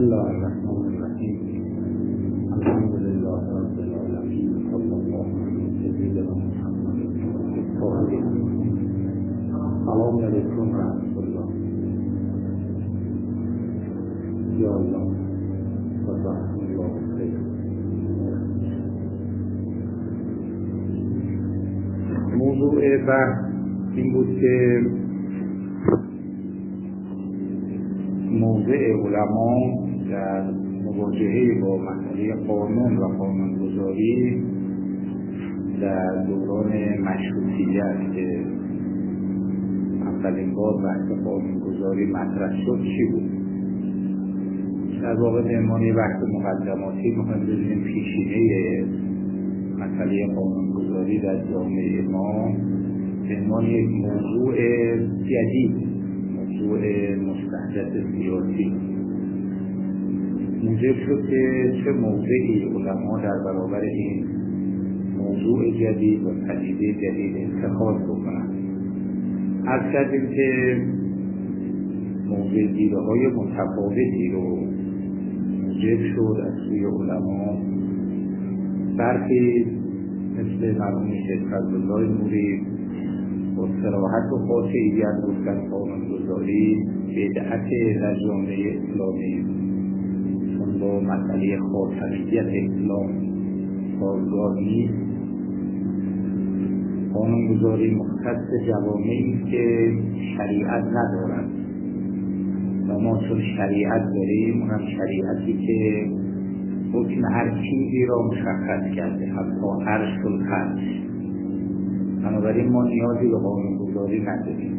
الله الرحمن الرحیم. الحمد لله رب العالمین. صلی الله علی سیدنا محمد سلام علیکم و رحمت الله. یا الله و رحمت الله خیر. موضوع بحث این بود که موضع علما در مواجهه با مسئله قانون و قانونگذاری در دوران مشروطیت که اولین بار بحث قانونگذاری مطرح شد چی بود. در واقع به عنوان بحث مقدماتی می‌خوایم ببینیم پیشینه مسئله قانونگذاری در جامعه ما به عنوان یک موضوع جدید، موضوع مستحدث سیاسی موجب شد که چه موضعی علما در برابر این موضوع جدید و پدیده جدید اتخاذ بکنند. عرض کردیم که موضع دیده‌های متفاوتی رو موجب شد از سوی علما. برخی مثل مرحوم شیخ فضلالله نوری با صراحت و قاطعیت گفتن قانونگذاری بدعت در جامعه اسلامی، چون با مسئله خاتمیت اسلام سازگار نیست. قانونگذاری مختص جوامعی است که شریعت ندارد و ما چون شریعت داریم، اونم شریعتی که حکم هر چیزی را مشخص کرده، حتی عرش و فرش. بنابراین ما نیازی به قانونگذاری نداریم.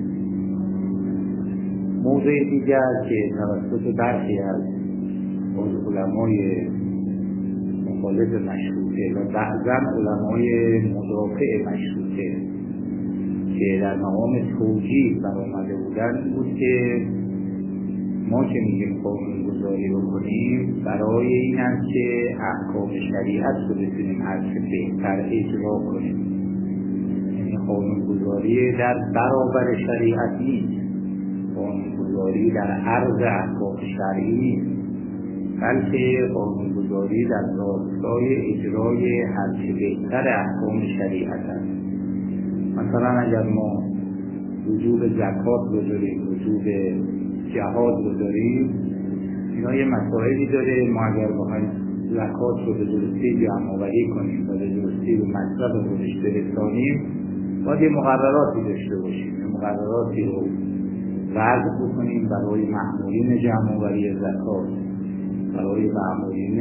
موضوع دیگر که توسط برخی از علمای مخالف مشروطه و بعضا علمای مدافع مشروطه که در مقام توجیه برآمده بودند بود که ما که میگیم قانونگذاری رو کنیم برای این است که احکام شریعت رو بتونیم هرچه بهتر اجرا کنیم. یعنی قانونگذاری در برابر شریعت نیست، قانونگذاری در عرض احکام شرعی نیست، بلکه قانونگذاری در راستای اجرای هرچه بهتر احکام شریعت است. مثلا اگر ما وجوب زکات رو داریم، وجوب جهاد رو داریم، اینا یه مسائلی داره. ما اگر بخوایم زکات رو به درستی جمع‌آوری کنیم و به درستی به مصرف خودش برسانیم، باید یه مقرراتی داشته باشیم، یه مقرراتی رو وضع بکنیم برای مأمورین جمع‌آوری زکات، برای مأمورین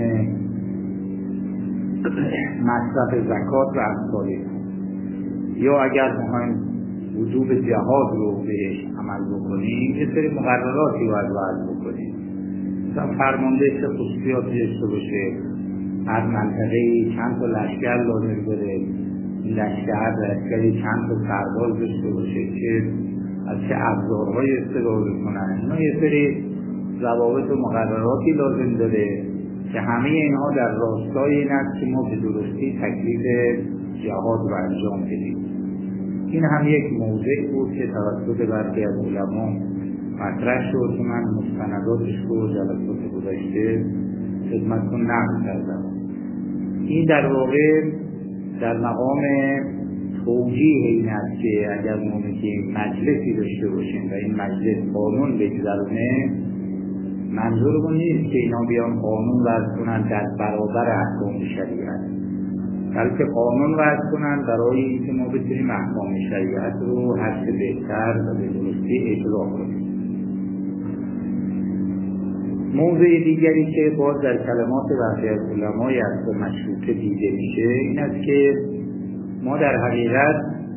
مصرف زکات و امثال. یا اگر بخوایم وجوب جهاد رو بهش عمل بکنیم، یه سری مقرراتی باید وضع بکنیم. مثلا فرمانده چه خصوصیاتی داشته باشه، هر منطقه‌ای چند تا لشکر لازم داره، این لشکری چند تا سرباز داشته باشه، که از چه ابزارهای استفاده کنن. اینا یه سری ضوابط و مقرراتی لازم داره که همه اینها در راستای این است که ما به درستی تکلیف جهاد رو انجام بدیم. این هم یک موضوع بود که توسط برخی از علما مطرح شد که من مستنداتش رو جلسات گذشته خدمتتون نقل کردم. این در واقع در مقام توجیه این است که اگر ما میگیم مجلسی داشته باشیم و این مجلس قانون بگذرونه، منظورمون نیست که اینا بیان قانون وضع کنن در برابر احکام شریعت، بلکه قانون وضع کنن برای اینکه ما بتونیم احکام شریعت رو هرچه بهتر و به درستی اجرا کنیم. موضوع دیگری که باز در کلمات برخی از علمای اصل مشروطه دیده میشه این است که ما در حقیقت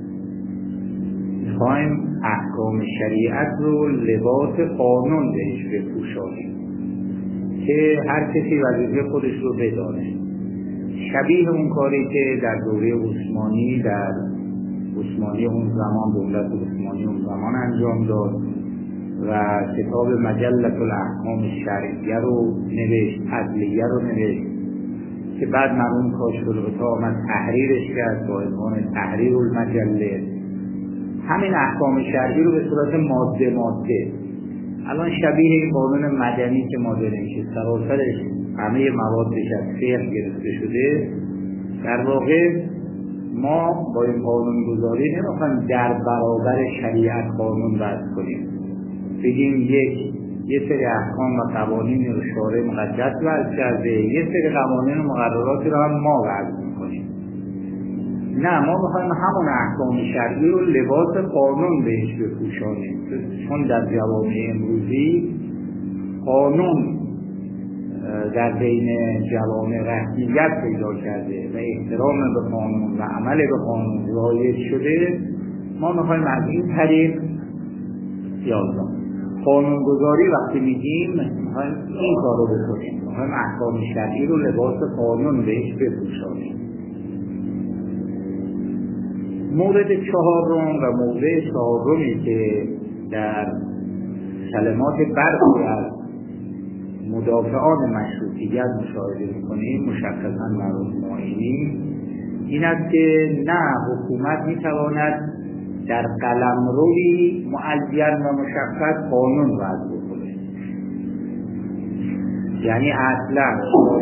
میخوایم احکام شریعت رو لباس قانون بهش بپوشانیم که هر کسی وظیفه خودش رو بدانه. شبیه اون کاری که در دوره عثمانی، در عثمانی اون زمان، دولت عثمانی اون زمان انجام داد و کتاب مجلة الاحکام الشرعیه رو نوشت، عدلیه رو نوشت، که بعد مرحوم کاشف الغطا آمد تحریرش کرد با عنوان تحریر المجله. همین احکام شرعی رو به صورت ماده الان شبیه این قانون مدنی که ما داریم که سراسرش همه موادش از فقه گرفته شده، در واقع ما با این قانون گذاری نمیخوایم در برابر شریعت قانون وضع کنیم، بگیم یه سری احکام و قوانین رو شارع مقدس وضع کرده، یه سری قوانین و مقرراتی رو هم ما وضع میکنیم. نه، ما میخوایم همون احکام شرعی رو لباس قانون بهش بپوشانیم، چون در جوامع امروزی قانون در بین جوامع رسمیت پیدا کرده و احترام به قانون و عمل به قانون رایج شده. ما میخوایم از این طریق قانونگذاری وقتی میگیم میخوایم این کار رو بکنیم، میخوایم احکام شرعی رو لباس قانون بهش بپوشانیم. مورد چهارم و موضع چهارمی که در کلمات برخی از مدافعان مشروطیت مشاهده میکنیم، مشخصا مرحوم معینی، این است که نه، حکومت میتواند در قلمروی معین و مشخص قانون وضع بکنه. یعنی اصلا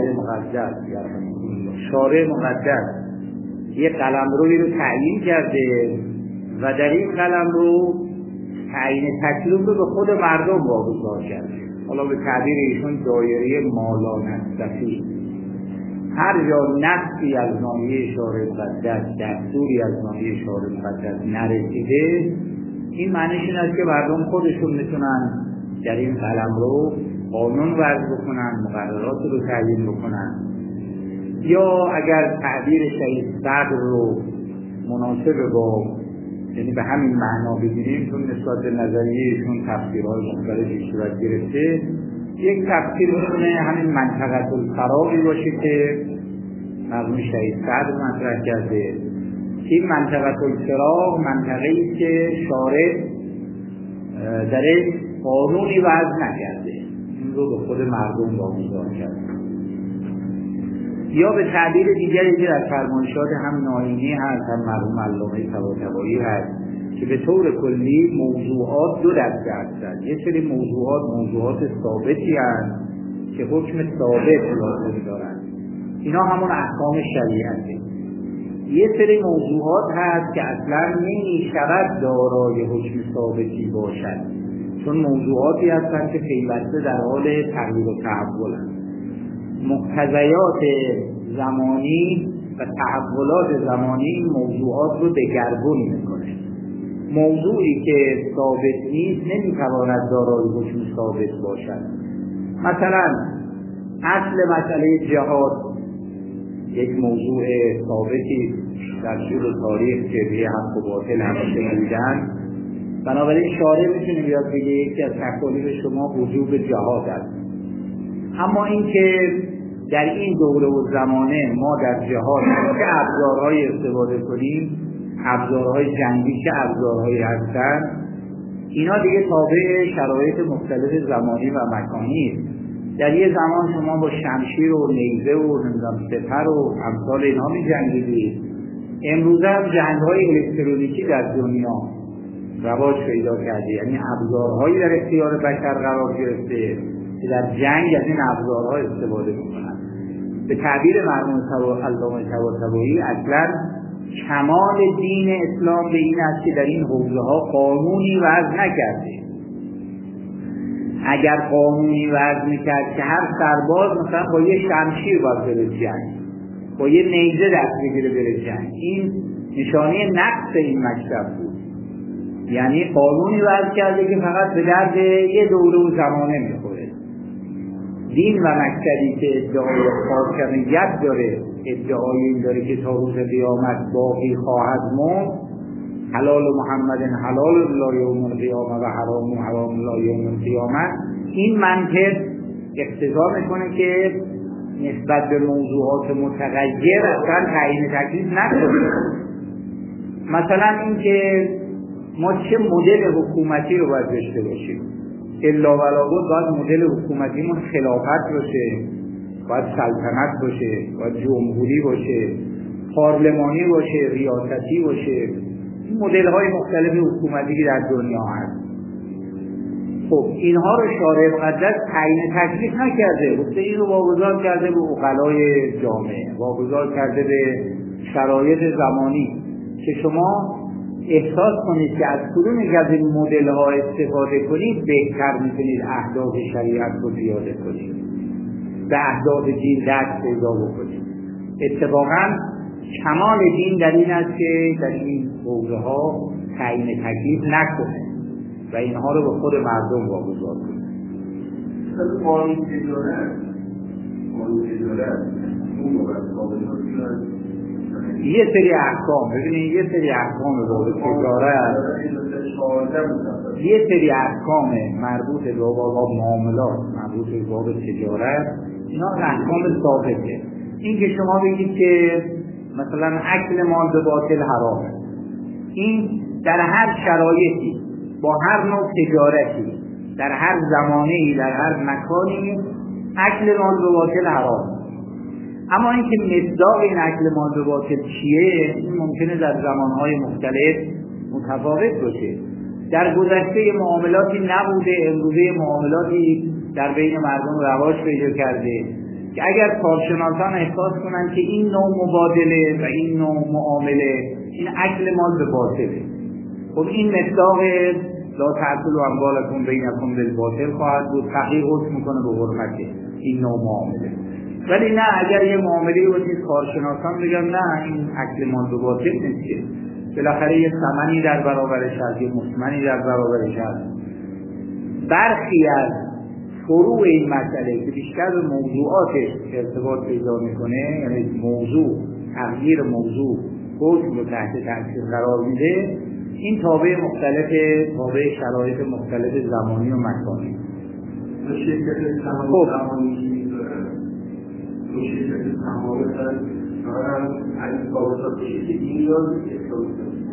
شارع مقدس یه قلمروی رو تعیین کرده و در این قلمرو تعیین تکلیف رو به خود مردم واگذار کرده. حالا به تعبیر ایشون دایره مالا نصفی، هر جا نصفی از ناحیه شارع مقدس، دستوری از ناحیه شارع مقدس نرسیده، این معنیش این است که مردم خودشون میتونن در این قلمرو قانون وضع بکنن، مقررات رو تعیین بکنن، یا اگر تعبیر شهید صدر رو مناسب با یعنی به همین معنا بگیریم، چون نسبت به نظریهشون تفسیرهای مختلفی صورت گرفته، یک تفسیر میتونه همین منطقه الفراغی باشه که مرحوم شهید صدر مطرح کرده. این منطقه الفراغ منطقه‌ای است که شارع درش قانونی وضع نکرده، این رو به خود مردم واگذار کرده. یا به تعبیر دیگری که در فرمایشات هم ناینی هست، هم مرحوم علامه طباطبایی هست، که به طور کلی موضوعات دو دسته هستند. یک سری موضوعات ثابتی هست که حکم ثابت لازم دارند، اینا همون احکام شریعته. یک سری موضوعات هست که اصلا نمی‌شود دارای حکم ثابتی باشد، چون موضوعاتی هستند که پیوسته در حال تغییر و تحولند. مقتضیات زمانی و تحولات زمانی این موضوعات رو دگرگون میکنه. موضوعی که ثابت نیست نمیتواند دارای حکم ثابت باشد. مثلا اصل مسئله جهاد یک موضوع ثابتی در طول تاریخ که به حق و باطل همیشه بودن، بنابراین شارع میتونه بیاد بگه یکی از تکالیف شما وجوب جهاد است. اما این که در این دوره و زمانه ما در جهاد چه ابزارهایی استفاده کنیم، ابزارهای جنگی چه ابزارهایی هستند، اینا دیگه تابع شرایط مختلف زمانی و مکانی است. در یه زمان شما با شمشیر و نیزه و سپر و امثال اینها می جنگیدید. امروزه هم جنگ‌های الکترونیکی در دنیا رواج پیدا کرده، یعنی ابزارهایی در اختیار بشر قرار گرفته که در جنگ از این ابزارها استفاده می‌کنند. به تعبیر مرحوم علامه طباطبایی اصلا کمال دین اسلام به این است که در این حوزه‌ها قانونی وضع نکرده. اگر قانونی وضع می‌کرد که هر سرباز مثلا با یه شمشیر باید بره جنگ، با یه نیزه دست بگیره بره جنگ، این نشانه نقص این مکتب بود. یعنی قانونی وضع کرده که فقط به درد یه دوره و زمانه میخوره. دین و مکتبی که ادعای خاتمیت داره، ادعای این داره که تا روز قیامت باقی خواهد موند، حلال محمد حلال لا یوم القیامه و حرام لا یوم القیامه، این منطق اقتضا میکنه که نسبت به موضوعات متغیر اصلا تعیین تکلیف نکنه. مثلا این که ما چه مدل حکومتی رو باید داشته باشیم، الا ولا بود باید مدل حکومتیمون خلافت باشه، باید سلطنت باشه، باید جمهوری باشه، پارلمانی باشه، ریاستی باشه، این مدل های مختلف حکومتی که در دنیا هست. خب اینها رو شارع مقدس تعیین تکلیف نکرده، گفته این رو واگذار کرده به عقلای جامعه، واگذار کرده به شرایط زمانی که شما احساس کنید که از کدوم از این مدل ها استفاده کنید بهتر میتونید اهداف شریعت رو پیاده کنید، به اهداف دین دست پیدا بکنید. اتفاقا کمال دین در این است که در این حوزه ها تعیین تکلیف نکنه و اینها رو به خود مردم واگذار کنه. قانون تجارت اون موقع یه سری احکام، ببینید یه سری احکام باب تجارت، یه سری احکام مربوط به باب معاملات، مربوط به باب تجارت، اینا احکام ثابته. این که شما بگید که مثلا اکل مال به باطل حرامه، این در هر شرایطی با هر نوع تجارتی در هر زمانه‌ای در هر مکانی اکل مال به باطل حرامه. اما اینکه مصداق این اکل مال به باطل چیه این ممکنه در زمانهای مختلف متفاوت باشه. در گذشته معاملاتی نبوده، امروزه معاملاتی در بین مردم رواج پیدا کرده که اگر کارشناسان احساس کنن که این نوع مبادله و این نوع معامله این اکل مال به باطله، خب این مصداق لا تأکلوا اموالکم بینکم بالباطل خواهد بود، تحقیق حکم میکنه به حرمت این نوع معامله. ولی نه، اگر یه معامله رو نیز کارشناسان بگن نه این اکل مال به باطل نیست که بالاخره یه ثمنی در برابرش هست، یه مثمنی در برابرش هست. برخی از فروع این مسئله که بیشتر به موضوعاتش ارتباط پیدا میکنه، یعنی موضوع تغییر موضوع حکم رو تحت تاثیر قرار میده، این تابع مختلف، تابع شرایط مختلف زمانی و مکانی. شرکت زمانی شرکت تمام دارن از کارشات بشه که این یاد احساس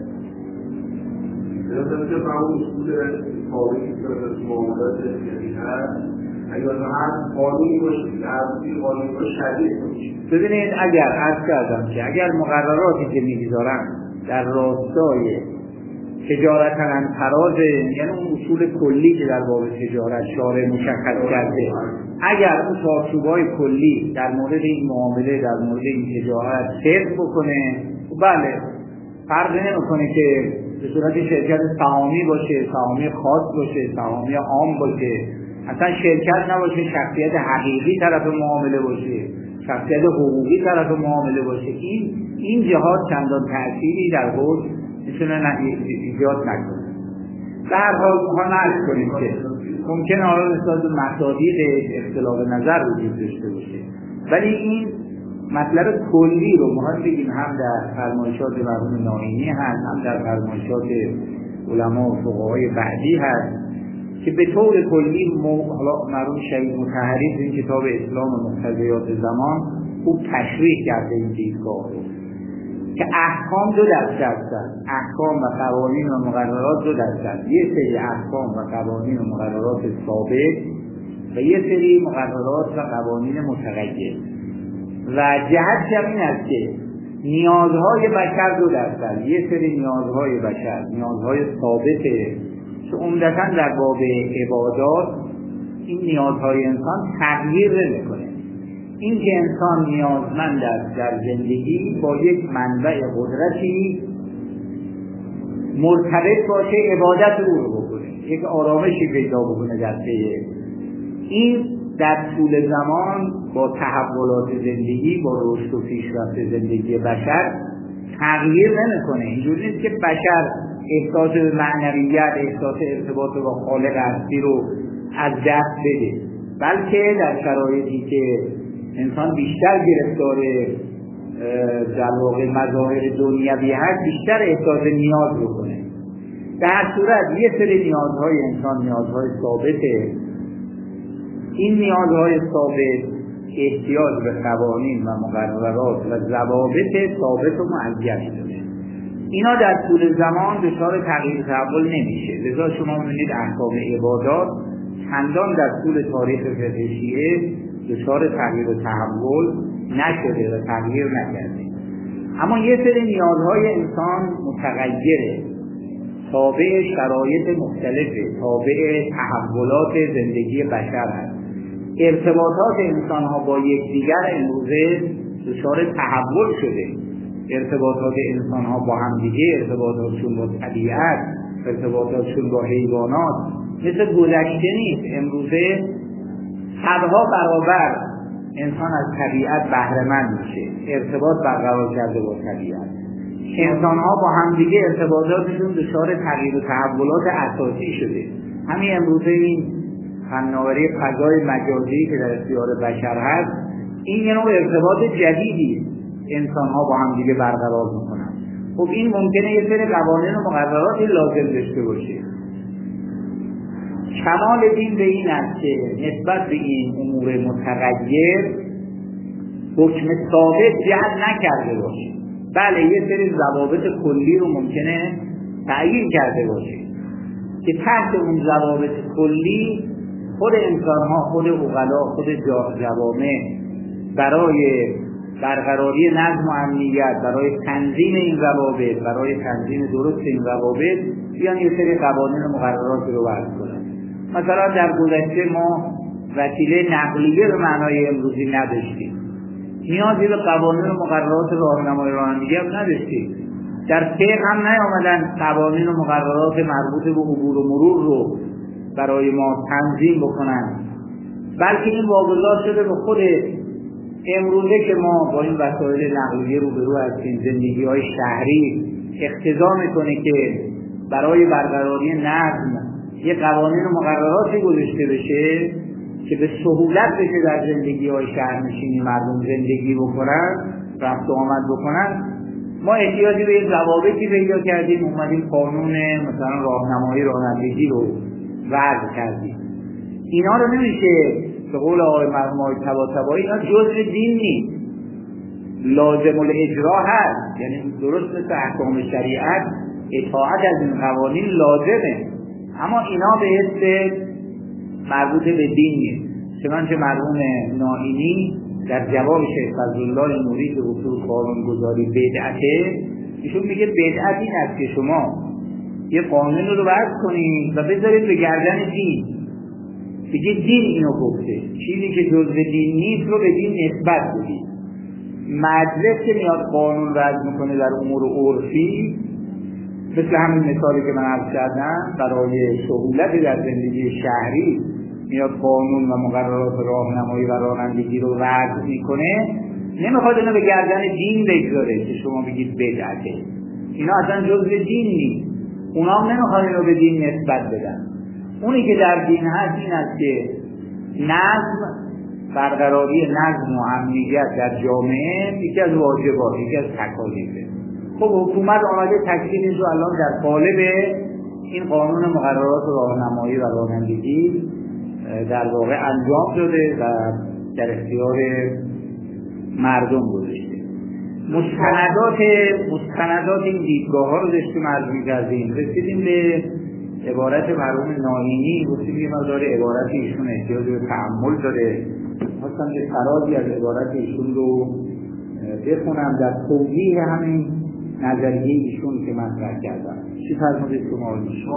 کنید که با اون اصول تاریخی که از معاملات اجتماعی هست اگر هر قانونی باشه عرضی قانونی باشه شدید باشه. ببینید اگر عرض کردم که اگر مقرراتی که میگذارن در راستای تجارت انفراد، یعنی اون اصول کلی که در باب تجارت شارع مشخص کرده، اگر اون چارچوب‌های کلی در مورد این معامله در مورد این تجارت صدق بکنه، بله فرق نمی‌کنه که به صورت شرکت سهامی باشه، سهامی خاص باشه، سهامی عام باشه، اصلا شرکت نباشه، شخصیت حقیقی طرف معامله باشه، شخصیت حقوقی طرف معامله باشه، این جهات چندان تأثیری در حوض میتونه ایجاد نکنه. به هر حال ما نعرض کنیم که ممکنه حالا نسبت به مصادیق اختلاف نظر وجود داشته باشه، ولی این مطلب کلی رو مهم بگیم هم در فرمایشات مرحوم ناینی هست، هم در فرمایشات علما و فقهای بعدی هست که به طور کلی حالا مرحوم شهید مطهری تو این کتاب اسلام و مقتضیات زمان خوب تشریح کرده این دیدگاه رو که احکام دو دسته هستند، احکام و قوانین و مقررات دو دسته هستند. یه سری احکام و قوانین و مقررات ثابت و یه سری مقررات و قوانین متغیر. و جهت این است که نیازهای بشر دو دسته هستند. یه سری نیازهای بشر، نیازهای ثابته که عمدتاً در باب عبادات این نیازهای انسان تغییر نمی‌کنه. این که انسان نیازمند است در زندگی با یک منبع قدرتی مرتبط باشه عبادت او رو بکنه، یک آرامشی پیدا بکنه در طی این در طول زمان با تحولات زندگی، با رشد و پیشرفت زندگی بشر تغییر نمیکنه. اینجوری نیست که بشر احساس به معنویت، احساس ارتباط با خالق هستی رو از دست بده، بلکه در شرایطی که انسان بیشتر گرفتار در واقع مظاهر دنیوی هست بیشتر احساس نیاز بکنه. در صورت یه سری نیازهای انسان نیازهای ثابته، این نیازهای ثابت احتیاج به قوانین و مقررات و ضوابط ثابت و معین داره. اینا در طول زمان دچار تغییر تحول نمیشه. لذا شما می‌بینید احکام عبادات چندان در طول تاریخ فقه شیعه دچار تغییر و تحول نشده و تغییر نکرده. اما یه سری نیازهای انسان متغیره تابع شرایط مختلفه، تابع تحولات زندگی بشر هست. ارتباطات انسان ها با یکدیگر امروزه دچار تحول شده. ارتباطات انسان ها با همدیگه، ارتباطاتشون با طبیعت، ارتباطاتشون با حیوانات مثل گذشته نیست. امروزه صدها برابر انسان از طبیعت بهره مند میشه، ارتباط برقرار کرده با طبیعت. انسان ها با همدیگه ارتباطاتشون دچار تغییر و تحولات اساسی شده. همین امروزه این فناوری فضای مجازی که در اختیار بشر هست، این یه نوع ارتباط جدیدی انسان ها با همدیگه برقرار میکنن. خب این ممکنه یه سری قوانین و مقرراتی لازم داشته باشه. کمال دین به این است که نسبت به این امور متغیر حکم ثابت جعل نکرده باشه. بله یه سری ضوابط کلی رو ممکنه تعیین کرده باشه که تحت اون ضوابط کلی خود انسان ها، خود عقلا، خود جوامع برای برقراری نظم و امنیت، برای تنظیم این ضوابط، برای تنظیم درست این ضوابط بیان یه سری قوانین و مقررات رو وضع کنن. مثلا در گذشته ما وسیله نقلیه به معنای امروزی نداشتیم، نیازی به قوانین و مقررات راهنمای رانندگی هم نداشتیم. در فقه هم نیامدن قوانین و مقررات مربوط به عبور و مرور رو برای ما تنظیم بکنن، بلکه این واگذار شده به خود امروزه که ما با این وسایل نقلیه روبرو هستیم. زندگی‌های شهری اقتضا میکنه که برای برقراری نظم یه قوانین و مقرراتی گذاشته بشه که به سهولت بشه در زندگی‌های شهرنشینی مردم زندگی بکنن، رفت و آمد بکنن. ما احتیاجی به یه ضوابطی پیدا کردیم، اومدیم قانون مثلا راهنمایی رانندگی رو وضع کردیم. اینا رو نمیشه به قول آقای مرحوم آقای طباطبایی اینا جزء دین نیست، لازم الاجرا هست. یعنی درست مثل احکام شریعت اطاعت از این قوانین لازمه، اما اینا به حس مربوط به دین نیست. چنانچه مرحوم نائینی در جواب شیخ فضلالله نوری که اصول قانونگذاری بدعته، ایشون میگه بدعت این است که شما یه قانون رو وضع کنید و بذارید به گردن دین، بگید دین اینو گفته، چیزی که جزء دین نیست رو به دین نسبت بدید. مجلس که میاد قانون وضع میکنه در امور عرفی، مثل همین مثالی که من عرض کردم، برای سهولت در زندگی شهری میاد قانون و مقررات راهنمایی و رانندگی رو وضع میکنه، نمیخواد اینو به گردن دین بگذاره که شما بگید بدعته. اینا اصلا جزء دین نیست، اونا هم نمیخواد اینو به دین نسبت بدن. اونی که در دین هست این است که نظم، برقراری نظم و امنیت در جامعه یکی از واجبات، یکی از تکالیفه. خب حکومت آمده تکلیفش رو الان در قالب این قانون مقررات راهنمایی و رانندگی در واقع انجام داده و در اختیار مردم گذاشته. مستندات این دیدگاه ها رو داشتیم عرض می‌کردیم، رسیدیم به عبارت مرحوم نائینی، گفتیم یه مقدار عبارت ایشون احتیاج به تأمل داره. خواستم یه فرازی از عبارت ایشون رو بخونم در توضیح همین نظریه ایشون که مطرح کردم. چی فرمودید شما؟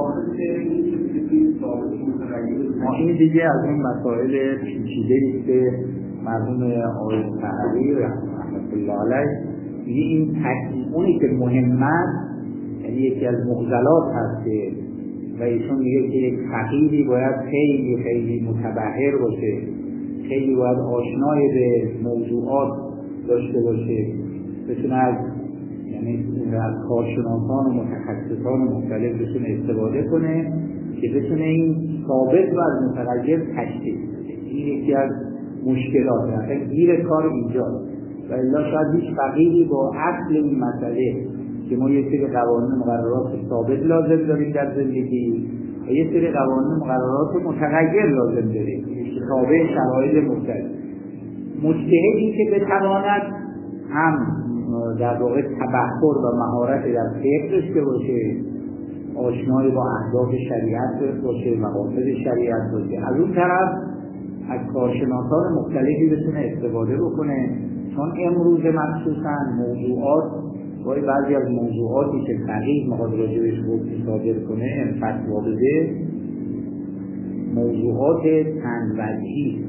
این دیگه از اون مسائل پیچیده‌ای که مرحوم آقای طحاوی رحمة الله علیه میگه این اونی که مهم است، یعنی یکی از معضلات هست و ایشون میگه که یک فقیهی باید خیلی خیلی متبحر باشه، خیلی باید آشنای به موضوعات داشته باشه، بتونه از از کارشناسان و متخصصان مختلف بتونه استفاده کنه که بتونه این ثابت و از متغیر تشخیص بده. این یکی از مشکلات هست، گیر کار اینجاست. و الا شاید هیچ فقیهی با اصل این مسئله که ما یک سری قوانین مقررات ثابت لازم داریم در زندگی و یک سری قوانین مقررات متغیر لازم داریم تابع شرایط مختلف، مجتهدی که بتواند هم در واقع تبحر و مهارت در فقه داشته باشه، آشنایی با اهداف شریعت باشه، مقاصد شریعت باشه، از اون طرف از کارشناسان مختلفی بتونه استفاده بکنه، چون امروز مخصوصا موضوعات بعضی از موضوعاتی که فقیه میخواد راجعش حکم صادر کنه، فتوا بده، موضوعات چند وجهی،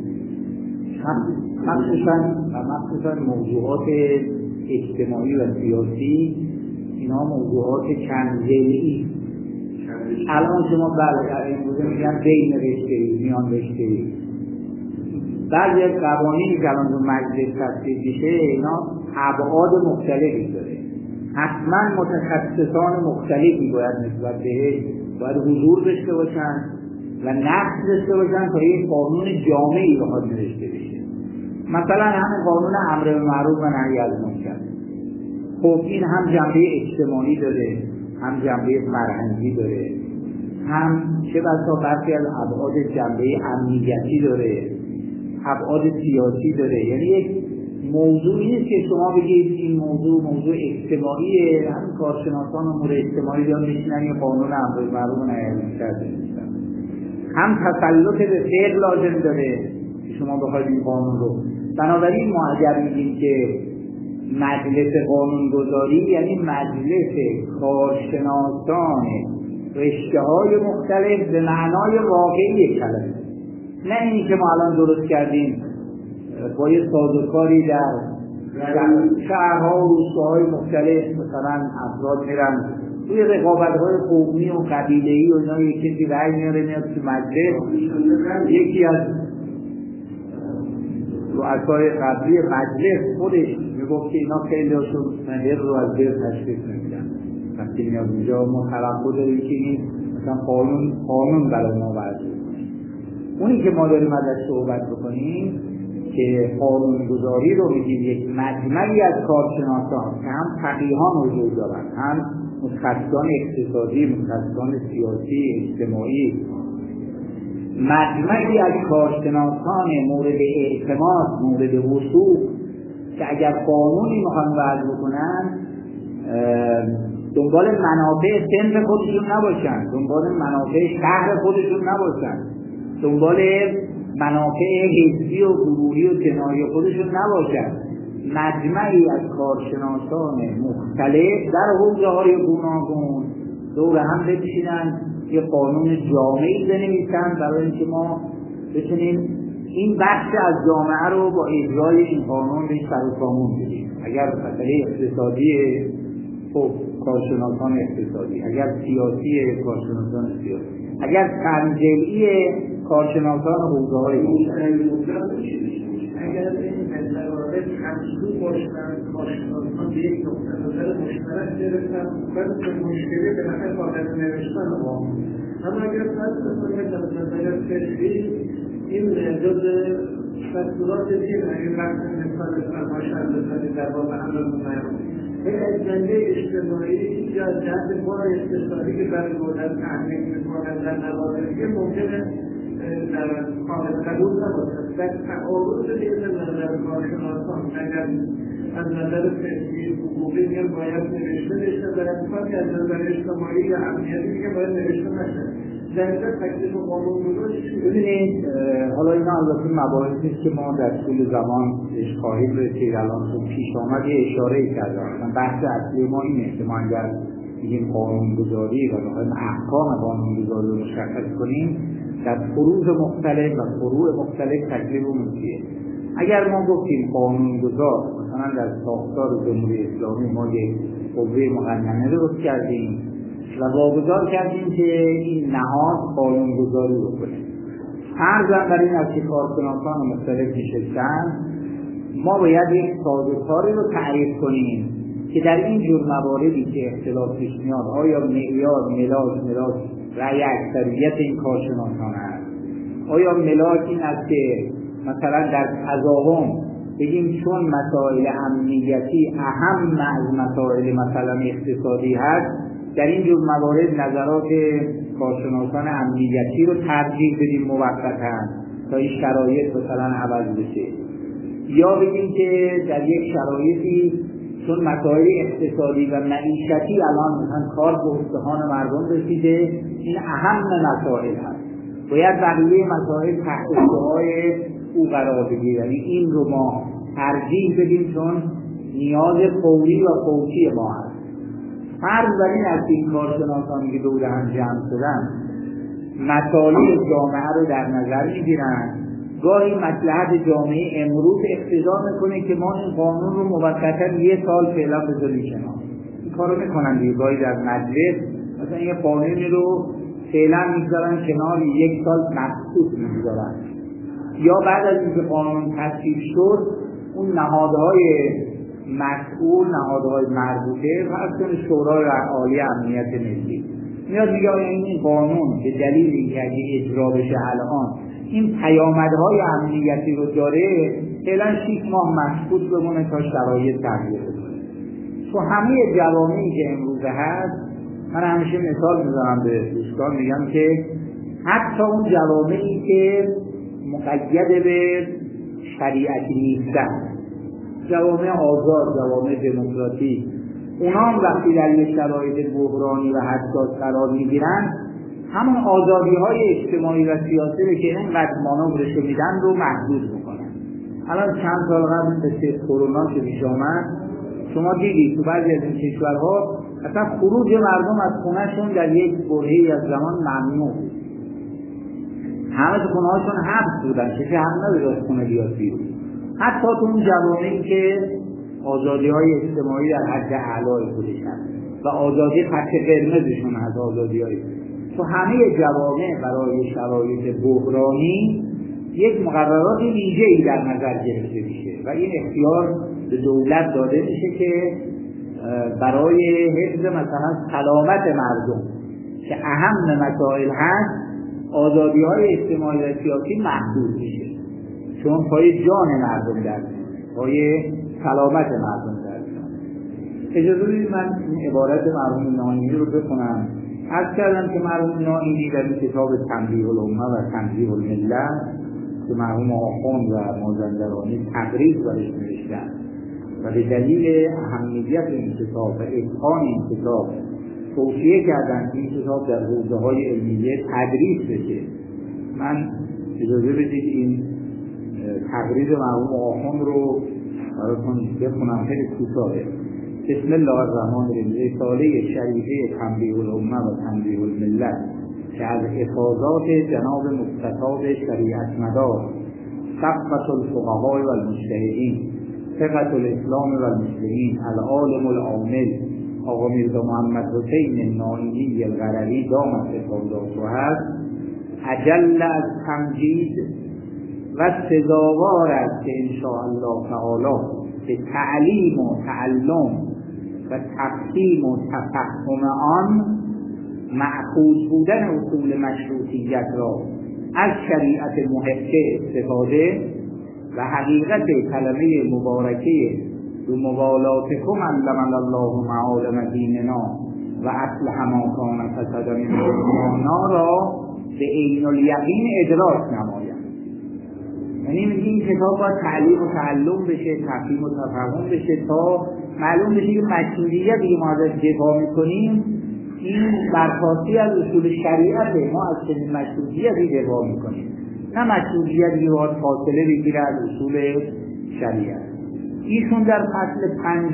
مخصوصا موضوعات اجتماعی و سیاسی، اینا موضوعات چند ضلعی. الان شما بله امروزه میگن بین رشته‌ای، میان رشته‌ای. بعضی از قوانینی که الان تو مجلس تصویب میشه اینا ابعاد مختلفی داره، حتما متخصصان مختلفی باید نسبت بهش باید حضور داشته باشن و نقد داشته باشن تا یک قانون جامعی بخواد نوشته بشه. مثلا همین قانون امر بالمعروف و نهی از منکر، خب این هم جنبه اجتماعی داره، هم جنبه فرهنگی داره، هم چه بسا برخی از ابعاد جنبه امنیتی داره، ابعاد سیاسی داره. یعنی یک موضوعی نیست که شما بگید این موضوع اجتماعیه، هم کارشناسان امور اجتماعی دارن میشنن یه قانون امر بالمعروف و نهی از منکر بنویسن. هم تسلط به فعل لازم داره که شما بخواید این قانون رو. بنابراین ما اگر میگیم که مجلس قانونگذاری یعنی مجلس کارشناسان رشته‌های مختلف به معنای واقعی کلمه، نه اینی که ما الان درست کردیم با یه سازوکاری در شهرها و روستاهای مختلف مثلا افراد میرن توی رقابت‌های قومی و قبیله‌ای و اینا، یکی که رأی میاره میاد تو مجلس، یکی از رؤسای قبلی مجلس خودش میگفت که اینا خیلی هاشون مهر رو از بیر تشخیص نمیدن، وقتی میاد اینجا ما توقع داریم که این مثلا قانون برای ما وضع کنیم. اونی که ما داریم ازش صحبت بکنیم که قانونگذاری رو میگیم یک مجمعی از کارشناسان که هم فقیهان حضور دارن، هم متخصصان اقتصادی، متخصصان سیاسی، اجتماعی، مجمعی از کارشناسان مورد اعتماد، مورد وثوق که اگر قانونی میخوان وضع بکنن دنبال منافع صنف خودشون نباشن، دنبال منافع شهر خودشون نباشن، دنبال منافع حزبی و گروهی و جناحی خودشون نباشن. مجمعی از کارشناسان مختلف در حوزه‌های گوناگون دور هم بنشینن یه قانون جامعی بنویسن برای اینکه ما بتونیم این بخش از جامعه رو با اجرای این قانون به سرسامون بدیم. اگر مسئله اقتصادی خب کارشناسان اقتصادی، اگر سیاسی کارشناسان سیاسی، اگر تنجلی کارشناسان حوزه‌های اگر این مدارج همسو باشن، کارشناسان به یک نقطه نظر مشترک گرفتن و به مشکلی به نفع قاعده نوشتن ما. اما اگر فرض کنید از نظر فکری این جز دستورات دین اگر وقت مثال فرمایشات بزنید در باب امر بالمعروف یک اجنده اجتماعی یا جهت کار اقتصادی که برای دولت تحمیل میکنند در نوازنده ممکنه در قابل قبول نباشد. در تعارض بین نظر کارشناسان اگر از نظر فکری حقوقی میگن باید نوشته بشه، در اتفاقی از نظر اجتماعی یا امنیتی میگن باید نوشته نشه. در اینجا تکلیف قانونگذاری ببینید حالا اینا البته مباحثی است که ما در طول زمان بهش خواهیم رسید. الان چون پیش آمد یه اشاره‌ای کردم، بحث اصلی ما اینه که ما اگر بگیم قانونگذاری و بخوایم احکام قانونگذاری رو مشخص کنیم در فروع مختلف و فروع مختلف تکلیفمون چیه. اگر ما گفتیم قانونگذار مثلا در ساختار جمهوری اسلامی ما یک قوه مقننه درست کردیم و واگذار کردیم که این نهاد قانونگذاری رو کنه، فرضاً بر این است که کارشناسان مختلف نشستن، ما باید یک سازوکاری رو تعریف کنیم که در این جور مواردی که اختلاف پیش میاد آیا معیار ملاک رأی اکثریت این کارشناسان است، آیا ملاک این است که مثلا در تضاهم بگیم چون مسائل امنیتی اهم از مسائل مثلا اقتصادی هست در این جور موارد نظرات کارشناسان امنیتی رو ترجیح بدیم موقتاً تا این شرایط مثلا عوض بشه، یا بگیم که در یک شرایطی چون مسائل اقتصادی و معیشتی الان مثلا کار به استخوان مردم رسیده این اهم مسائل هست، باید بقیه مسائل تحت اشتهای او قرار بگیره، یعنی این رو ما ترجیح بدیم چون نیاز فوری و فوتی ما هست. فرض بر این است که این کارشناسانی که دور هم جمع شدن مطالب جامعه رو در نظر میگیرن. گاهی مصلحت جامعه امروز اقتضا میکنه که ما این قانون رو موقتا 1 سال فعلا بذاریم کنار. این کارو میکنن دیگه. گاهی در مجلس مثلا یه قانونی رو فعلا میذارن کنار، 1 سال مخصوص میذارن، یا بعد از اینکه قانون تصویب شد اون نهادهای مسئول، نهادهای مربوطه و شورای عالی امنیت ملی میاد میگه این قانون به دلیل اینکه اجرا بشه الان این پیامدهای امنیتی رو داره، فعلا 6 ماه مسکوت بمونه تا شرایط تغییر کنه. تو همه جوامعی که امروزه هست، من همیشه مثال میزنم به دوستان، میگم که حتی اون جوامعی که مقید به شریعتی نیستن، جوامع آزاد، جوامع دموکراتیک، اونا هم وقتی در یک شرایط بحرانی و حساس قرار میگیرن، همون آزادی‌های اجتماعی و سیاسی که اینقدر مانورش میدن رو محدود میکنن. الان چند سال قبل مثل کرونا که پیش آمد، شما دیدید تو بعضی از این کشورها اصلا خروج مردم از خونه‌شون در یک برهه‌ای از زمان ممنوع. همه تو خونه‌هاشون حبس بودن، کسی هم نداشت خونه بیاد بیرون. حتی تو اون جوامعی که آزادی‌های اجتماعی در حد اعلای خودش هست و آزادی خط قرمزشون از آزادی‌های، تو همه جوامع برای شرایط بحرانی یک مقررات ویژه‌ای در نظر گرفته میشه و این اختیار به دولت داده میشه که برای حفظ مثلا سلامت مردم که اهم مسائل هست، آزادی‌های اجتماعی و سیاسی محدود میشه، چون پای جان مردم در میاد، پای سلامت مردم در میاد. اجازه بدید من این عبارت مرحوم ناینی رو بخونم. عرض کردم که مرحوم ناینی در این کتاب تنبیه الامه و تنبیه الملت که مرحوم آخوند و مازندرانی تقریض برش نوشتن و به دلیل اهمیت این کتاب و اتقان این کتاب توصیه کردن که این کتاب در حوزه‌های علمیه تدریس بشه. من اجازه بدید این تقریض مرحوم آخوند رو براتون بخونم، خیلی کوتاهه. بسم الله الرحمن الرحیم. رساله شریفه تنبیه الامه و تنبیه الملت که از افاضات جناب مستطاب شریعت مدار صفوة الفقهاء و المجتهدین ثقة الاسلام و المسلمین العالم العامل آقا میرزا محمد حسین ناینی القرری دامت افاضاته هست، اجل از تمجید و سزاوار است که انشاءالله تعالی به تعلیم و تعلم و تفهیم و تفهم آن مأخوذ بودن اصول مشروطیت را از شریعت محقه استفاده و حقیقت کلمه مبارکه به موالاتکم علمنا الله معالم دیننا و اصلح ما کان فسد من دنیانا را به عین الیقین ادراک نماید. یعنی میگه این کتاب باید تعلیم و تعلم بشه، تفهیم و تفهم بشه تا معلوم بشه که مشروطیتی که ما ازش دفاع میکنیم این برخواستی از اصول شریعته، ما از چنین مشروطیتی دفاع میکنیم، نه مشروطیتی که باید فاصله بگیره از اصول شریعت. ایشون در فصل 5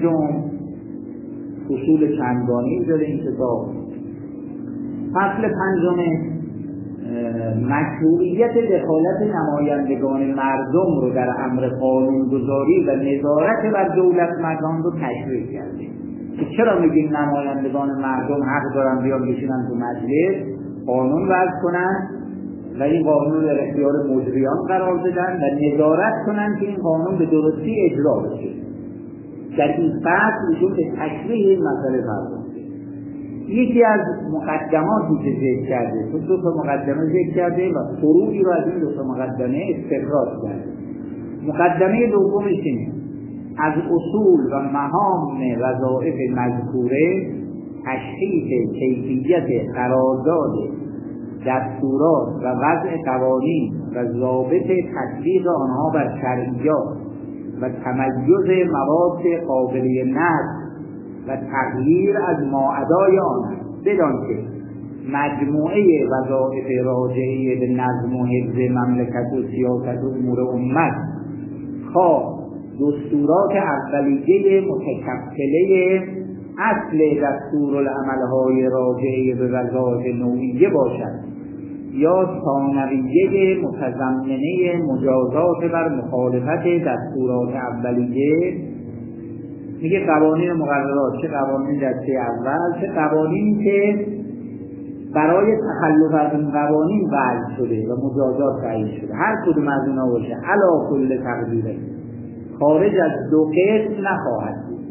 اصول چندگانه‌ای داره این کتاب. فصل 5 مشروعیت دخالت نمایندگان مردم رو در امر قانونگذاری و نظارت بر دولت مردان رو تشریح کرده که چرا میگیم نمایندگان مردم حق دارن بیان بشینن تو مجلس قانون وضع کنن و این قانون رو در اختیار مجریان قرار بدن و نظارت کنن که این قانون به درستی اجرا بشه. در این فصل ایشون به تشریح این مسئله پرداخته. یکی از مقدماتی که ذکر کرده، تو 2 تا مقدمه ذکر کرده و فروعی رو از این 2 تا مقدمه استخراج کرده. مقدمه دومش اینه: از اصول و مهام وظایف مذکوره تشخیص کیفیت قرارداد دستورات و وضع قوانین و ضابط تطبیق آنها بر شرعیات و تمیز مواد قابل نقض و تغییر از ماعدای آن بدان که مجموعه وظایف راجعه به نظم و حفظ مملکت و سیاست و امور امت خواه دستورات اولیه متکفله اصل دستورالعمل‌های راجعه به وظایف نوعیه باشد یا ثانویه متضمنه مجازات بر مخالفت دستورات اولیه. میگه قوانین مقررات، چه قوانین دسته اول چه قوانینی که برای تخلف از این قوانین وضع شده و مجازات تعیین شده، هر کدوم از اینا باشه علی کل تقدیره خارج از دو قسم نخواهد بود،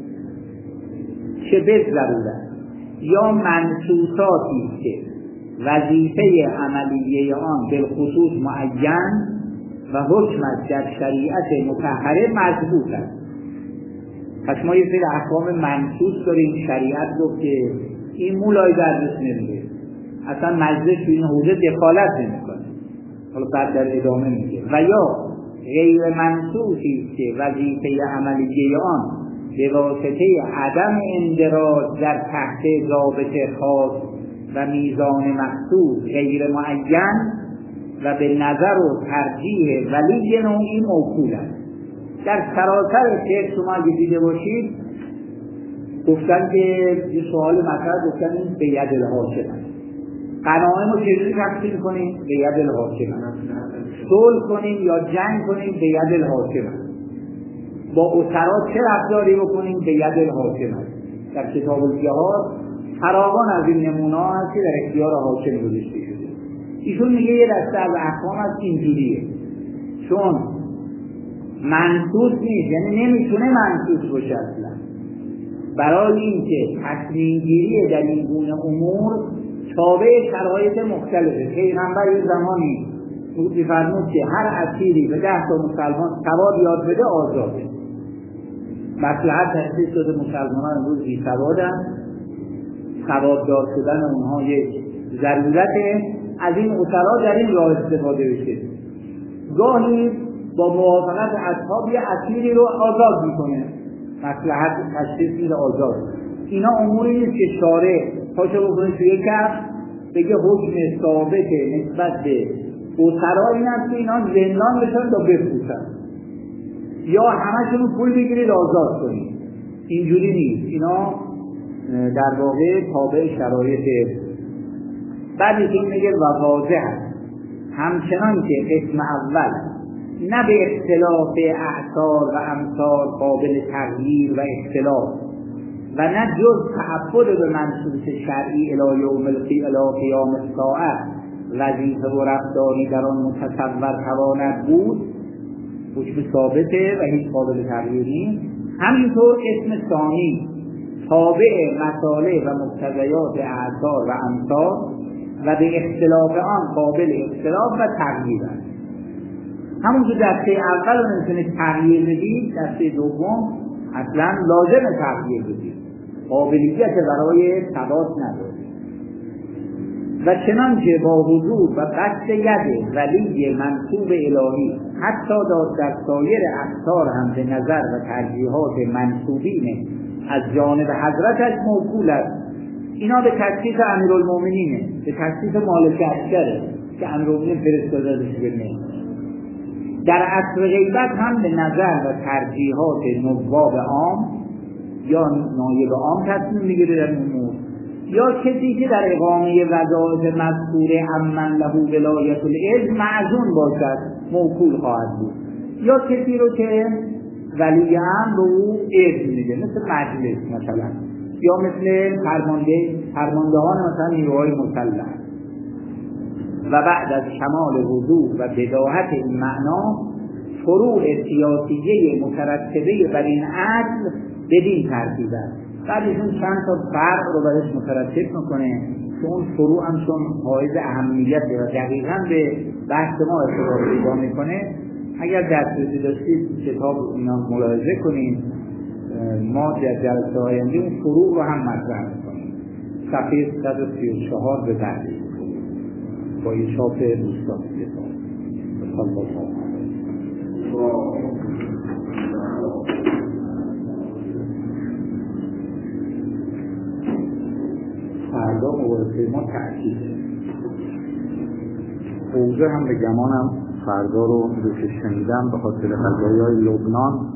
چه به ضرورت یا منصوصاتی که وظیفه عملیه آن بالخصوص معین و حکمت در شریعت مطهره مضبوط است. پس ما یه سری احکام منصوص داریم، شریعت گفت که این مولای درس نمیده، اصلا مجلس تو این حوزه دخالت نمیکنه، حالا بعد در ادامه میگه. و یا غیر منصوصی که وظیفه عملیه آن به واسطه عدم اندراج در تحت ضابط خاص و میزان مقصود غیر معین و به نظر و ترجیح ولی نوعی موکول است. در سراسر تکست شما اگه دیده باشید گفتن که یه سوال مطرح گفتن این به ید الحاکم است. قناعه رو چجوری تقسیم کنیم؟ به ید الحاکم است. صلح کنیم یا جنگ کنیم؟ به ید الحاکم است. با اسرا چه رفتاری بکنیم؟ به ید الحاکم است. در کتاب الجهاد فراوان از این نمونه ها هست که در اختیار حاکم گذاشته شده. ایشون میگه یه دسته از احکام هست اینجوریه، چون منصوص نیست، یعنی نمیتونه منصوص باشه اصلا. برای اینکه تصمیم گیری در این گونه امور تابع شرایط مختلفه. پیغمبر یه زمانی می‌فرمود که هر اسیری به 10 تا مسلمان ثواب یاد بده آزاده. مصلحت تشخیص داده مسلمانان امروز بی ثوابن، ثوابدار شدن اونها یک ضرورته، از این اسرا در این راه استفاده بشه. گاهی با موافقت اصحاب یه اسیری رو آزاد میکنه، مصلحت تشخیص میده آزاد. اینا اموری نیست که شارع پاشو بکنه توی کف بگه حکم ثابت نسبت به اسرا این است که اینا زندان بشن تا بفروشن یا همشون پول بگیرید آزاد کنید. اینجوری نیست، اینا در واقع تابع شرایط. بعد این میگه و واضح است همچنان که قسم اول نه به اختلاف اعصار و امثال قابل تغییر و اختلاف و نه جز تعبد به منصوص شرعی الی یوم الی قیام الساعه وظیفه و رفتاری در آن متصور تواند بود، حکم ثابته و هیچ قابل تغییر نیست. همینطور اسم ثانی تابع مصالح و مقتضیات اعصار و امثال و به اختلاف آن قابل اختلاف و تغییر است. همون که دسته اول رو نمیتونه تغییر بدید، دسته دوم اصلا لازم تغییر بدید، قابلیت برای ثبات نداره. و چنانچه با حضور و قصد ید ولی منصوب الهی حتی در سایر اقطار هم به نظر و ترجیحات منصوبین از جانب حضرتش موکول است. اینا به تخصیص امیرالمومنینه، به تخصیص مالک عسکره که امیرالمومنین فرستادهش بگه. در عصر غیبت هم به نظر و ترجیحات نواب عام یا نایب عام تصمیم میگیره در امور، یا کسی که در اقامه وظایف مذکوره عمن له ولایت العلم معزون باشد موکول خواهد بود، یا کسی رو که ولی امر به او اذن میده، مثل مجلس مثلا، یا مثل فرماندهان مثلا نیروهای مسلح. و بعد از کمال وضوح و بداهت این معنا فروع سیاسیه مترتبه بر این اصل بدین ترتیب است. بعدشون چند تا فرق رو برش مترتب میکنه که اون فروع هم چون حائز اهمیت و دقیقاً به بحث ما ارتباط پیدا میکنه. اگر دسترسی داشتید کتاب اینا ملاحظه کنید، ما در جلسه آینده اون فروع رو هم مطرح میکنیم. صفحه 134 به تحلیل با این چاپ دوستان کتاب. صلی الله علیه فردا مبارزه ما تأکیده. حوزه هم به گمانم فردا رو شنیدم به خاطر قضایای لبنان